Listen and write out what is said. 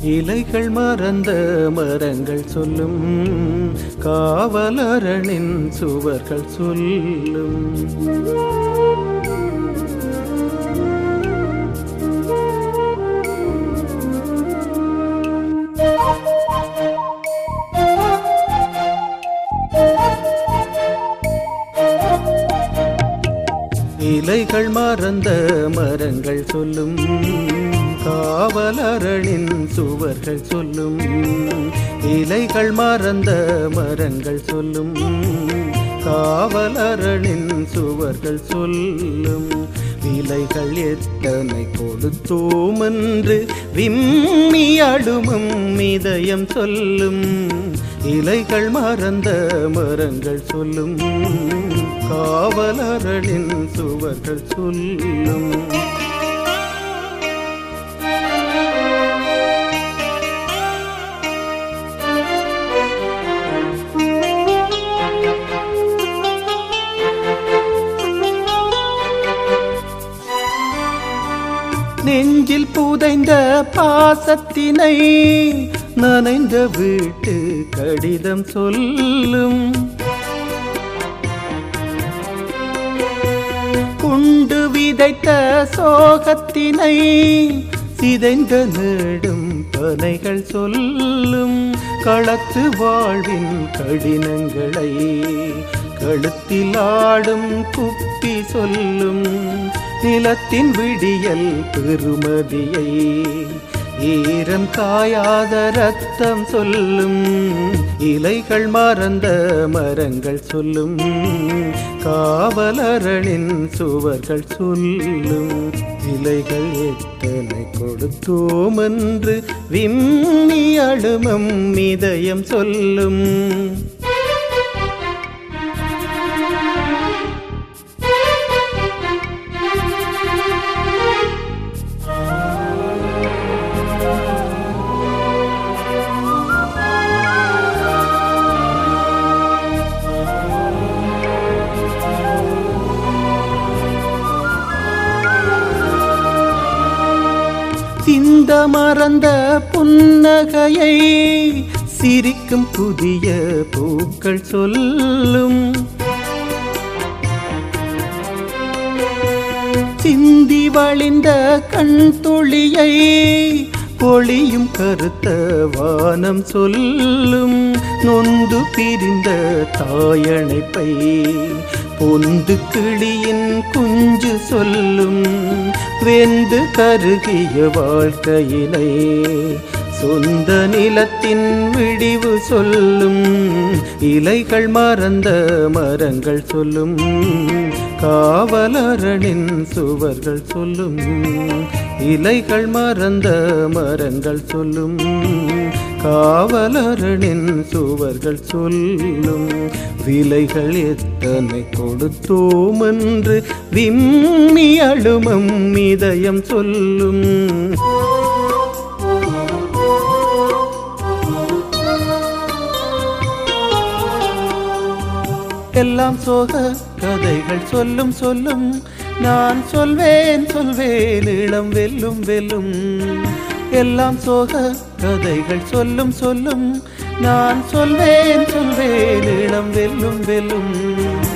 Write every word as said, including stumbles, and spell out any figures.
இலைகள் மறந்த மரங்கள் சொல்லும், காவலரனின் சுவர்கள் சொல்லும். இலைகள் மறந்த மரங்கள் சொல்லும், காவலரனின் சுவர்கள் சொல்லும். இலைகள் மறந்த மரங்கள் சொல்லும், காவலரனின் சுவர்கள் சொல்லும். விலைகள் எத்தனை கொடுத்தோம் என்று விம்மி அழுமும் இதயம் சொல்லும். இலைகள் மறந்த மரங்கள் சொல்லும், காவலரனின் சுவர்கள் சொல்லும். நெஞ்சில் புதைந்த பாசத்தினை நனைந்த வீட்டு கடிதம் சொல்லும். குண்டு விதைத்த சோகத்தினை சிதைந்த நெடும் பனைகள் சொல்லும். களத்து வாழ்வின் கடினங்களை கழுத்தில் ஆடும் குப்பி சொல்லும். நிலத்தின் விடியல் பெருமதியை ஈரம் காயாத ரத்தம் சொல்லும். இலைகள் மறந்த மரங்கள் சொல்லும், காவலரனின் சுவர்கள் சொல்லும். இலைகள் எத்தனை கொடுத்தோம் என்று விம்மி அழுமம் இதயம் சொல்லும். சிந்த மறந்த புன்னகையை சிரிக்கும் புதிய பூக்கள் சொல்லும். சிந்தி வழிந்த கண் துளியை பொழியும் கருத்த வானம் சொல்லும். நொந்து பிரிந்த தாயணைப்பை பொந்து கிளியின் குஞ்சு சொல்லும். வெந்து கருகிய வாழ்க்கையினை சொந்த நிலத்தின் விடிவு சொல்லும். இலைகள் மறந்த மரங்கள் சொல்லும், காவலரனின் சுவர்கள் சொல்லும். இலைகள் மறந்த மரங்கள் சொல்லும், காவலரனின் சுவர்கள் சொல்லும். விலைகள் எத்தனை கொடுத்தோம் என்று விம்மி அழுமம் இதயம் சொல்லும். எல்லாம் சோக கதைகள் சொல்லும் சொல்லும், நான் சொல்வேன் சொல்வேன் இளம் வெல்லும் வெல்லும். எல்லாம் சோக கதைகள் சொல்லும் சொல்லும், நான் சொல்வேன் சொல்வேன் இளம் வெல்லும் வெல்லும்.